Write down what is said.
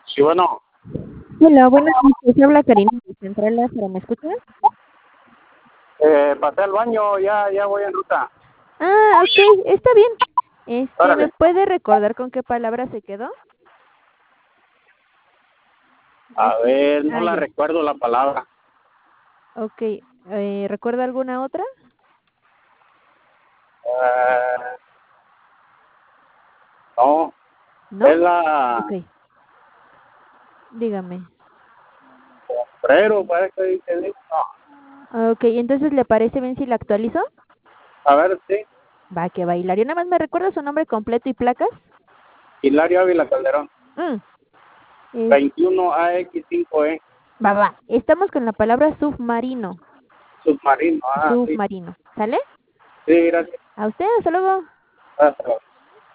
Sí, bueno, Hola, buenas noches. Habla Karina de Central Lázaro. ¿Me escuchas? pasé al baño, ya voy en ruta. Ah, ok, está bien. ¿Me Órale. puede recordar con qué palabra se quedó? Es A que, ver, no la ya. recuerdo la palabra. Ok, ¿recuerda alguna otra? Eh, no, ¿No? es la Ok, dígame. sombrero, parece que dice. No, Ok, entonces, ¿le parece bien si la actualizo? a ver, sí. Va, que bailaría. Nada más me recuerda su nombre completo y placas. Hilario Ávila Calderón. Mm, es, 21AX5E. va. Estamos con la palabra submarino. Submarino. Ah, sí. Submarino. ¿Sale? Sí, gracias. A usted, hasta luego. Hasta luego.